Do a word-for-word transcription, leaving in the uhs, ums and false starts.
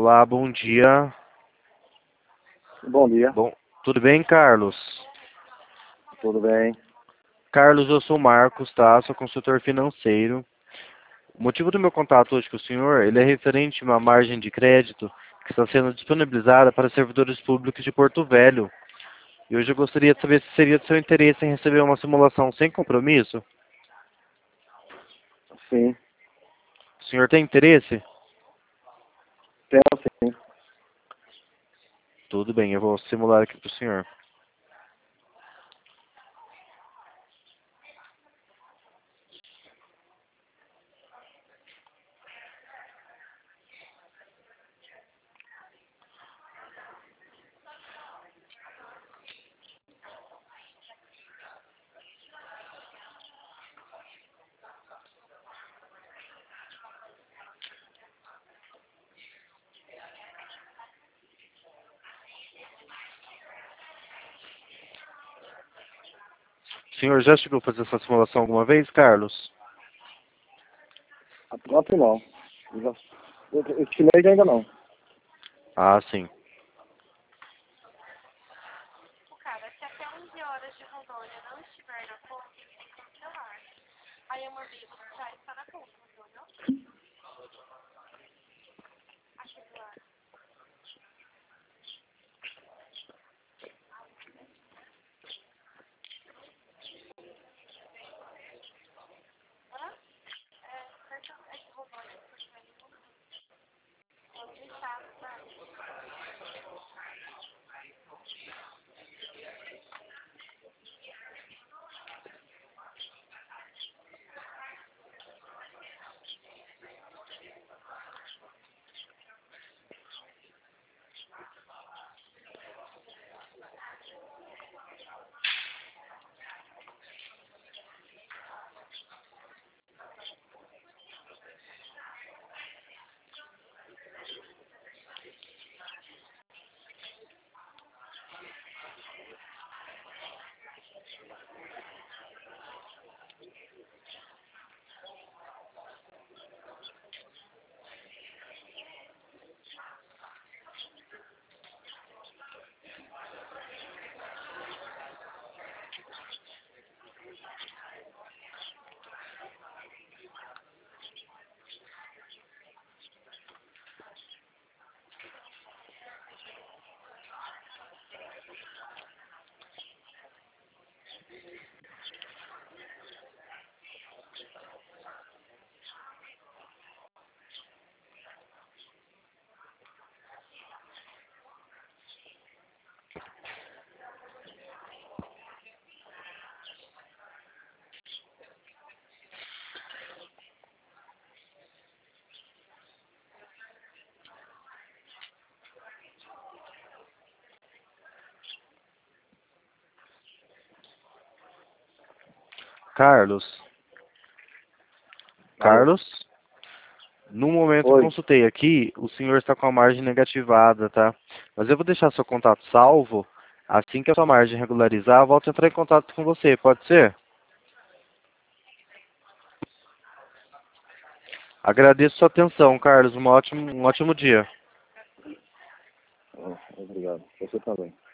Olá, bom dia. Bom dia. Bom, tudo bem, Carlos? Tudo bem? Carlos, eu sou o Marcos, tá? Sou consultor financeiro. O motivo do meu contato hoje com o senhor, ele é referente a uma margem de crédito que está sendo disponibilizada para servidores públicos de Porto Velho. E hoje eu gostaria de saber se seria do seu interesse em receber uma simulação sem compromisso. Sim, O senhor tem interesse? tenho sim. Tudo bem, eu vou simular aqui para o senhor. O senhor já chegou a fazer essa simulação alguma vez, Carlos? A própria não. Eu, já, eu, eu chinês ainda não. Ah, sim. Cara, se até onze horas de Rondônia não estiver na conta, ele tem que cancelar. Aí eu mandei já está na conta, entendeu? Aqui do lado. Hã? É, perto é de Rondônia, porque vai de Rondônia. É outro estado, sabe? Carlos? Alô? Carlos? No momento que eu Oi. consultei aqui, o senhor está com a margem negativada, tá? Mas eu vou deixar seu contato salvo. Assim que a sua margem regularizar, eu volto a entrar em contato com você, pode ser? Agradeço sua atenção, Carlos. Um ótimo, um ótimo dia. Ah, obrigado. Você também.